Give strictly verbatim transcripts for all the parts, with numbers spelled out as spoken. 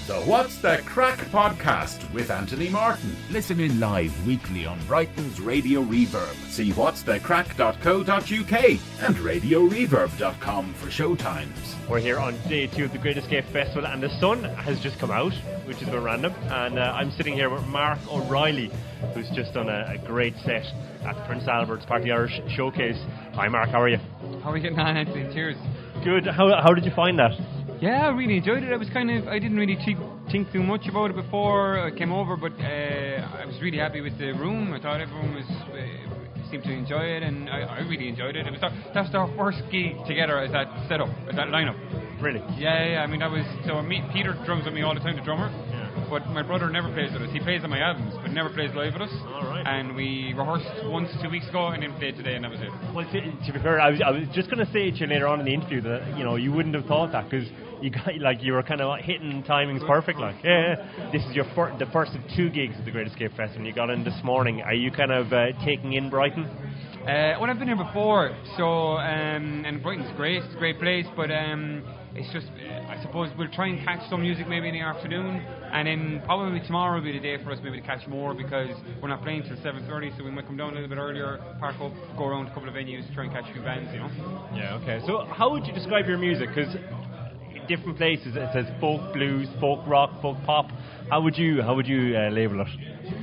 The What's the Crack podcast with Anthony Martin. Listen in live weekly on Brighton's Radio Reverb. See what's the crack dot co dot uk and radio reverb dot com for showtimes. We're here on day two of the Great Escape Festival and the sun has just come out, which is a bit random. And uh, I'm sitting here with Mark O'Reilly, who's just done a, a great set at the Prince Albert's Park the Irish Showcase. Hi Mark, how are you? How are we getting on, Anthony? Cheers. Good. How how did you find that? Yeah, I really enjoyed it. I was kind of, I didn't really think, think too much about it before I came over, but uh, I was really happy with the room. I thought everyone was uh, seemed to enjoy it, and I, I really enjoyed it. It was our, that's our first gig together as that setup, as that lineup. Really? Yeah, yeah. I mean, that was so. Me, Peter drums with me all the time, the drummer. Yeah. But my brother never plays with us. He plays on my albums, but never plays live with us. All right. And we rehearsed once two weeks ago, and then played today, and that was it. Well, to, to be fair, I was, I was just going to say to you later on in the interview that you know you wouldn't have thought that because you got like you were kind of hitting timings perfect. Like, yeah, yeah. This is your fir- the first of two gigs at the Great Escape Festival. You got in this morning. Are you kind of uh, taking in Brighton? Uh, well, I've been here before, so um, and Brighton's great. It's a great place, but um, it's just uh, I suppose we'll try and catch some music maybe in the afternoon, and then probably tomorrow will be the day for us maybe to catch more because we're not playing till seven thirty, so we might come down a little bit earlier, park up, go around a couple of venues, try and catch a few bands, you know. Yeah. Okay. So, how would you describe your music? Because different places it says folk blues, folk rock, folk pop. How would you how would you uh, label it?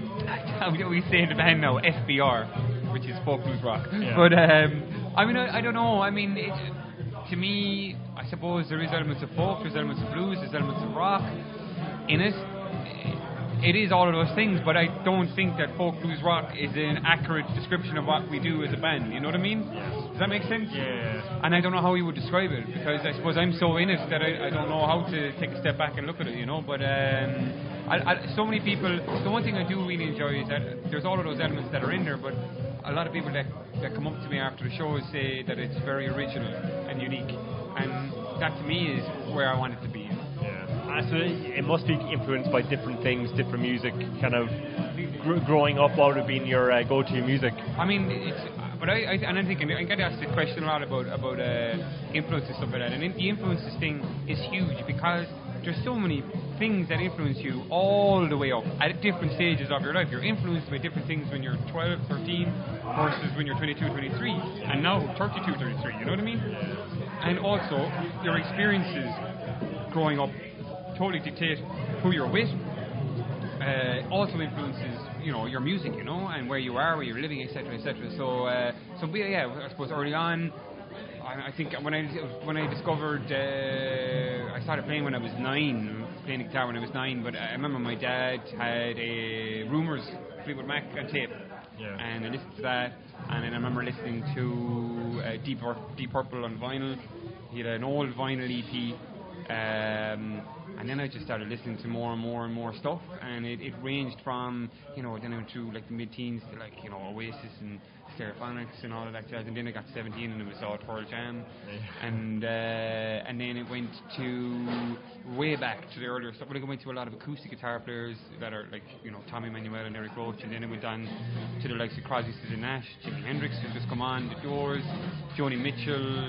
We say in the band now F B R, which is folk blues rock. Yeah. But um, I mean I, I don't know. I mean it, to me, I suppose there is elements of folk, there's elements of blues, there's elements of rock in it. It is all of those things, but I don't think that folk blues rock is an accurate description of what we do as a band. You know what I mean? Yes. Does that make sense? Yeah. And I don't know how you would describe it because I suppose I'm so in it that I, I don't know how to take a step back and look at it. You know, but um, I, I, so many people. The one thing I do really enjoy is that there's all of those elements that are in there, but a lot of people that that come up to me after the show say that it's very original and unique, and that to me is where I want it to be. Uh, so it must be influenced by different things, different music, kind of gr- growing up. What would have been your uh, go-to music? I mean, it's, but I, I and I'm thinking I get asked the question a lot about about uh, influences stuff like that, and the influences thing is huge because there's so many things that influence you all the way up at different stages of your life. You're influenced by different things when you're twelve, thirteen versus when you're twenty-two, twenty-three, and now thirty-two, thirty-three. You know what I mean? And also your experiences growing up totally dictate who you're with. Uh, also influences, you know, your music, you know, and where you are, where you're living, et cetera, et cetera. So, uh, so we, yeah, I suppose early on, I, I think when I when I discovered, uh, I started playing when I was nine, playing the guitar when I was nine. But I remember my dad had a Rumours Fleetwood Mac on tape, yeah. and I listened to that, and then I remember listening to uh, Deep Pur- Deep Purple on vinyl. He had an old vinyl E P. Um, and then I just started listening to more and more and more stuff, and it, it ranged from, you know, then I went through like the mid-teens to like, you know, Oasis and Stereophonics and all of that jazz, and then I got seventeen and it was all Pearl Jam, yeah. and uh, and then it went to way back to the earlier stuff. But I went to a lot of acoustic guitar players that are like, you know, Tommy Manuel and Eric Roach, and then it went on to the likes of Crosby, Stills and Nash, Jimi Hendrix has just come on, The Doors, Joni Mitchell,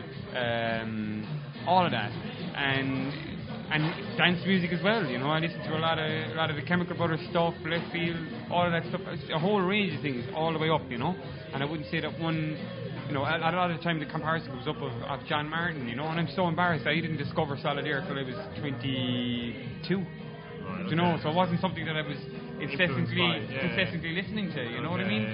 um, all of that, and and dance music as well. You know, I listen to a lot of a lot of the Chemical Brothers stuff, Left Field, all of that stuff. It's a whole range of things, all the way up. You know, and I wouldn't say that one. You know, a, a lot of the time the comparison comes up of, of John Martin. You know, and I'm so embarrassed I didn't discover Solid Air until I was twenty-two. Right, okay. You know, so it wasn't something that I was incessantly yeah, incessantly yeah. listening to. You know okay. what I mean?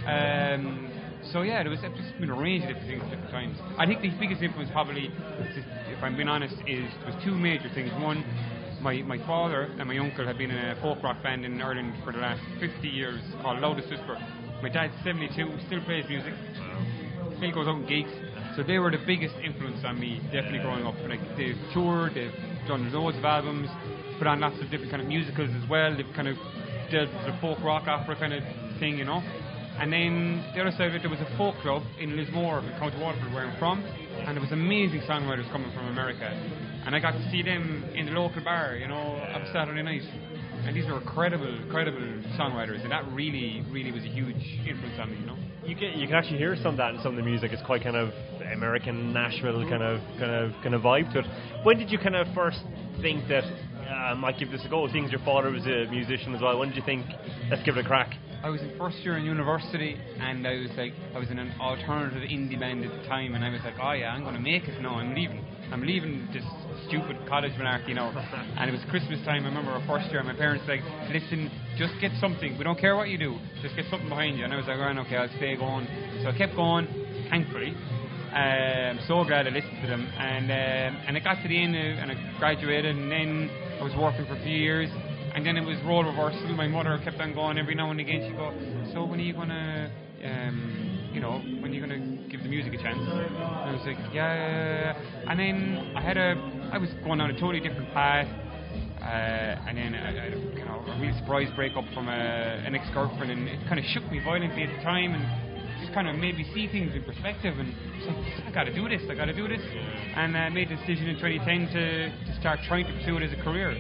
Um, So yeah, there was just been a range of different things at different times. I think the biggest influence probably, if I'm being honest, is there was two major things. One, my, my father and my uncle had been in a folk rock band in Ireland for the last fifty years called Loudest Whisper. My dad's seventy-two, still plays music, still goes out and gigs. So they were the biggest influence on me, definitely growing up. Like they've toured, they've done loads of albums, put on lots of different kind of musicals as well. They've kind of did the folk rock opera kind of thing, you know. And then the other side of it, there was a folk club in Lismore, in County Waterford, where I'm from, and there was amazing songwriters coming from America. And I got to see them in the local bar, you know, on Saturday night. And these were incredible, incredible songwriters, and that really, really was a huge influence on me, you know. You can you can actually hear some of that in some of the music. It's quite kind of American, Nashville kind of kind of kind of vibe to it. When did you kind of first think that I might give this a go. Seeing as your father was a musician as well, when did you think, let's give it a crack? I was in first year in university, and I was like, I was in an alternative indie band at the time, and I was like, oh yeah, I'm going to make it now. I'm leaving. I'm leaving this stupid college monarchy now. And it was Christmas time. I remember our first year, and my parents were like, listen, just get something. We don't care what you do. Just get something behind you. And I was like, right, okay, I'll stay going. So I kept going, thankfully. I'm um, so glad I listened to them. And um, and I got to the end, uh, and I graduated, and then I was working for a few years. And then it was role reversal. My mother kept on going every now and again. She'd go, so when are you going to, um, you know, when are you going to give the music a chance? And I was like, yeah. And then I had a, I was going on a totally different path. Uh, and then I, I had a, you know, a real surprise breakup from a, an ex-girlfriend. And it kind of shook me violently at the time. And just kind of made me see things in perspective. And so I got to do this, I got to do this. And I made the decision in twenty ten to, to start trying to pursue it as a career.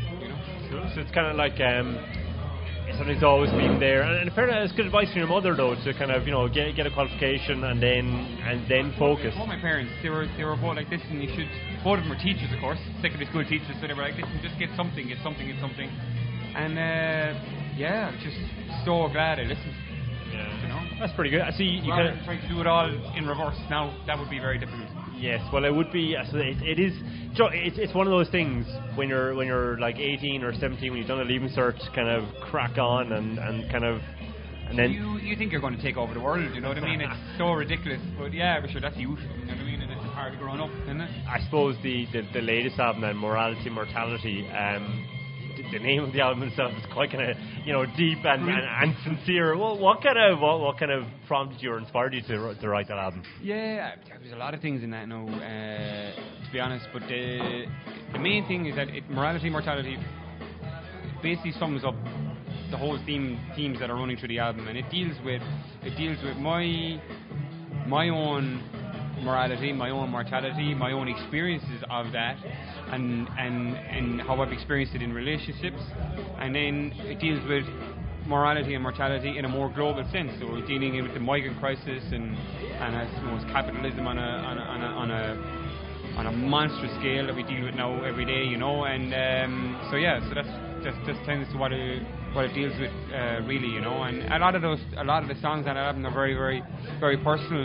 So it's kind of like um, something's always been there, and, and fairness, it's good advice from your mother though to kind of you know get get a qualification and then and then focus. Both my parents, they were they were both like this, and you should. Both of them were teachers, of course, secondary school teachers, so they were like, listen, just get something, get something, get something, and uh, yeah, just so glad I listened. Yeah, you know, that's pretty good. I see you Rather kind of trying to do it all in reverse now. That would be very difficult. Yes, well, it would be. So it, it is. It's it's one of those things when you're when you're like eighteen or seventeen, when you've done a leaving cert, kind of crack on and, and kind of, and then you you think you're going to take over the world. You know what I mean? It's so ridiculous, but yeah, but sure, that's youth. You know what I mean? And it's hard growing up, isn't it? I suppose the, the, the latest album, then, Morality, Mortality. Um, the name of the album itself is quite kind of you know deep and, and, and sincere. What, what kind of what, what kind of prompted you or inspired you to to write that album? Yeah, there's a lot of things in that now, uh, to be honest. But the the main thing is that it, Morality, Mortality basically sums up the whole theme themes that are running through the album, and it deals with it deals with my my own morality, my own mortality, my own experiences of that, and and and how I've experienced it in relationships, and then it deals with morality and mortality in a more global sense. So we're dealing with the migrant crisis and and I suppose capitalism on a on a on a, on a, on a monstrous scale that we deal with now every day, you know. And um, so yeah, so that's just just tends to what it what it deals with uh, really, you know. And a lot of those a lot of the songs on that album are very very very personal.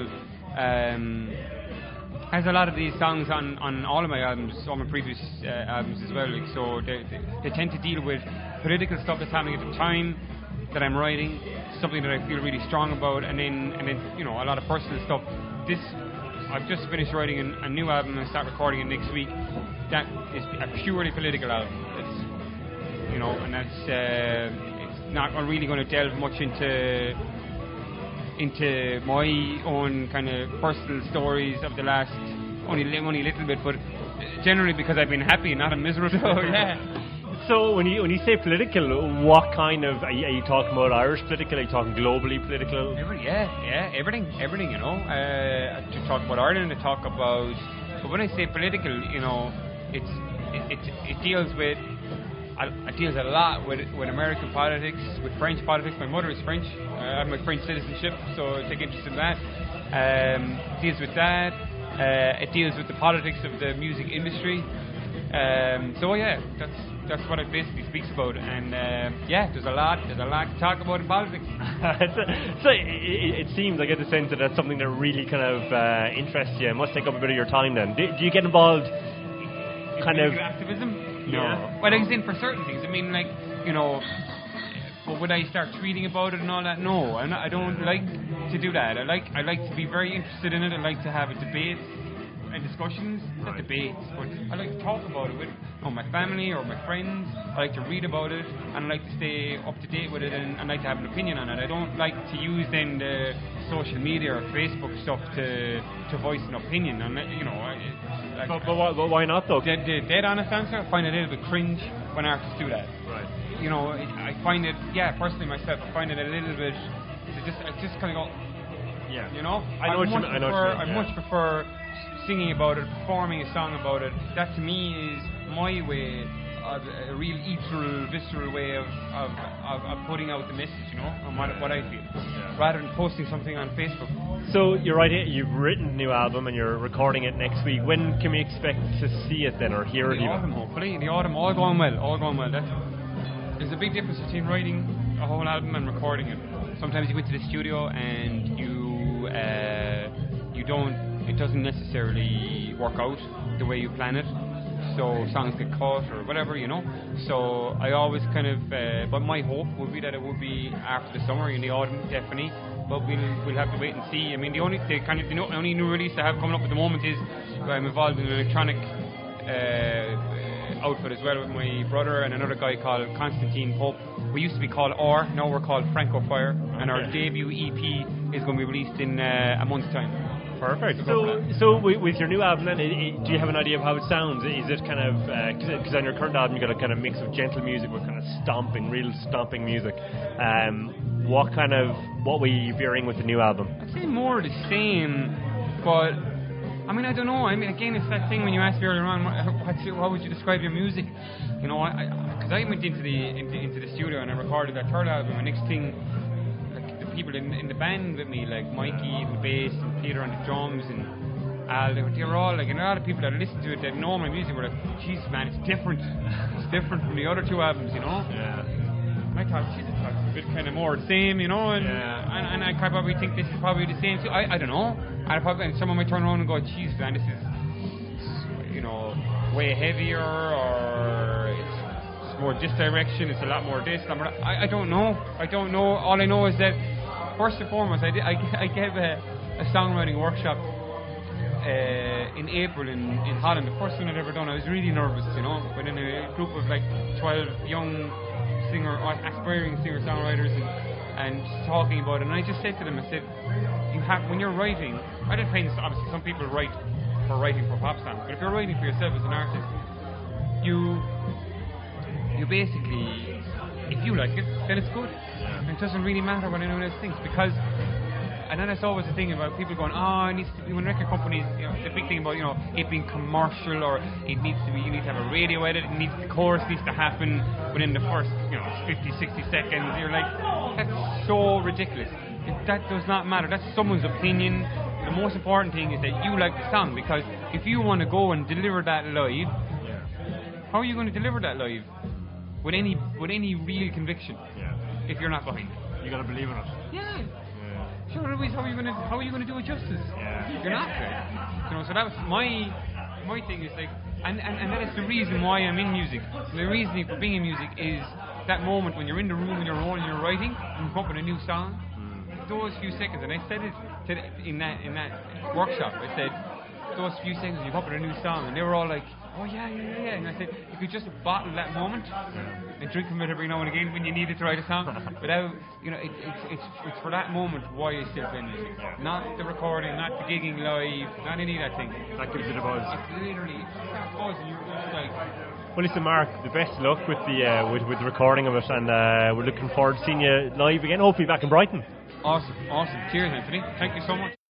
Um, There's a lot of these songs on, on all of my albums, all my previous uh, albums as well. Like, so they, they, they tend to deal with political stuff that's happening at the time that I'm writing, something that I feel really strong about, and then and then you know a lot of personal stuff. This I've just finished writing an, a new album and start recording it next week. That is a purely political album. It's, you know, and that's uh, it's not really going to delve much into. into my own kind of personal stories of the last only only a little bit, but generally because I've been happy and not a miserable. So yeah. So when you when you say political, what kind of are you, are you talking about? Irish political? Are you talking globally political? Every, yeah, yeah, everything, everything. You know, uh, to talk about Ireland, to talk about. But when I say political, you know, it's it it, it deals with. It deals a lot with with American politics, with French politics. My mother is French. Uh, I have my French citizenship, so I take interest in that. Um, it deals with that. Uh, it deals with the politics of the music industry. Um, so yeah, that's that's what it basically speaks about. And uh, yeah, there's a lot there's a lot to talk about in politics. So it, it seems I get the sense that that's something that really kind of uh, interests you. It must take up a bit of your time. Then do, do you get involved? Kind of activism. No. Yeah. Well, I was in for certain things. I mean, like, you know, but would I start tweeting about it and all that? No, I'm not, I don't like to do that. I like I like to be very interested in it. I like to have a debate and discussions, not debates, but I like to talk about it with you know, my family or my friends. I like to read about it, and I like to stay up to date with it, and I like to have an opinion on it. I don't like to use then the social media or Facebook stuff to to voice an opinion. And you know, I, like, but, but, why, but why not though? The, the dead honest answer, I find it a little bit cringe when artists do that. Right. You know, I, I find it, yeah, personally myself, I find it a little bit. I just, I just kind of go. Yeah. You know, I know what you mean. I know what you mean. I much prefer singing about it, performing a song about it. That to me is my way of a real ethereal, visceral way of, of, of, of putting out the message, you know, and what, what I feel, yeah. rather than posting something on Facebook. So you're right, you've written a new album and you're recording it next week. When can we expect to see it then, or hear in it the even? autumn, hopefully. In the autumn, all going well, all going well. That's, there's a big difference between writing a whole album and recording it. Sometimes you go into the studio and you uh, you don't, it doesn't necessarily work out the way you plan it. So songs get caught or whatever, you know. So I always kind of, uh, but my hope would be that it would be after the summer, in the autumn, definitely. But we'll we'll have to wait and see. I mean, the only the kind of the only new release I have coming up at the moment is I'm involved in an electronic uh, outfit as well with my brother and another guy called Constantine Pope. We used to be called R, now we're called Franco Fire, and our debut E P is going to be released in uh, a month's time. Perfect. So, so with, with your new album, then, it, it, do you have an idea of how it sounds? Is it kind of because uh, on your current album you got a kind of mix of gentle music with kind of stomping, real stomping music? Um, what kind of what will you be hearing with the new album? I'd say more of the same, but I mean I don't know. I mean again, it's that thing when you asked me earlier on, what, how would you describe your music? You know, because I, I, I went into the into, into the studio and I recorded that third album. And next thing. People in, in the band with me, like Mikey on the bass and Peter on the drums and Al, they were, they were all like, and a lot of people that listened to it that know my music were like, Jesus man, it's different, it's different from the other two albums, you know. Yeah. And I thought, Jesus, that's a bit kind of more the same, you know, and yeah. and, and I probably think this is probably the same too. I, I don't know. And I probably and someone might turn around and go, Jesus man, this is, you know, way heavier, or it's more this direction, it's a lot more this. I, I don't know. I don't know. All I know is that. First and foremost, I, did, I, I gave a, a songwriting workshop uh, in April in, in Holland. The first one I'd ever done. I was really nervous, you know, but in a group of like twelve young singer, aspiring singer-songwriters, and, and talking about it. And I just said to them, I said, you have when you're writing, I depends. Obviously, some people write for writing for pop songs, but if you're writing for yourself as an artist, you you basically, if you like it, then it's good. It doesn't really matter what anyone else thinks, because, and then that's always the thing about people going, oh, it needs to be, when record companies, you know, the big thing about, you know, it being commercial, or it needs to be, you need to have a radio edit, it needs, the chorus needs to happen within the first, you know, fifty, sixty seconds. You're like, that's so ridiculous. It, that does not matter. That's someone's opinion. The most important thing is that you like the song, because if you want to go and deliver that live, how are you going to deliver that live with any with any real conviction? Yeah. If you're not behind it, you gotta believe in it. Yeah. yeah. Sure. Otherwise, how are you gonna how are you gonna do it justice? Yeah. You're not. Right? You know. So that was my my thing is like, and, and, and that is the reason why I'm in music. The reason for being in music is that moment when you're in the room and you're all and you're writing and you come up with a new song. Mm. Those few seconds, and I said it to the, in that in that workshop. I said those few seconds you come up with a new song, and they were all like, oh yeah, yeah, yeah. And I said, you could just bottle that moment and drink from it every now and again when you need it to write a song. Without, you know, it, it's it's it's for that moment why I still play music. Not the recording, not the gigging live, not any of that thing. That gives it a buzz. It's literally, it's that buzz, and you're just like. Well, listen, Mark, the best of luck with the uh, with with the recording of it, and uh, we're looking forward to seeing you live again. Hopefully back in Brighton. Awesome, awesome. Cheers, Anthony. Thank you so much.